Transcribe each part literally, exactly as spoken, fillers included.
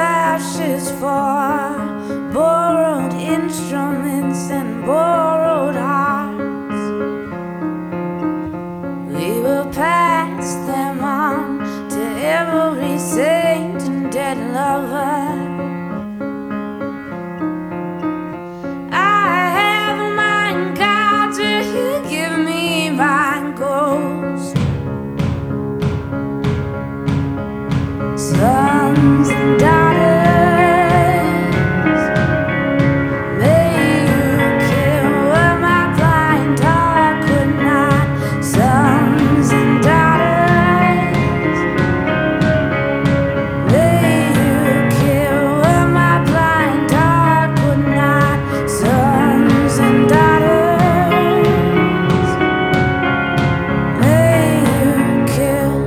ashes for borrowed instruments and borrowed hearts. We will pass them on to every saint and dead lover. I have mine cards, will you give me mine ghost? Sons and daughters, may you kill what my blind heart could not. Sons and daughters, may you kill what my blind heart could not. Sons and daughters, may you kill.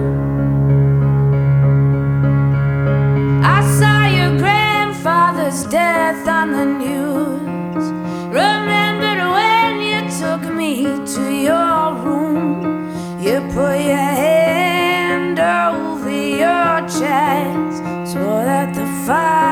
I saw your grandfather's death on the news. Remembered when you took me to your room. You put your hand over your chest, swore that the fire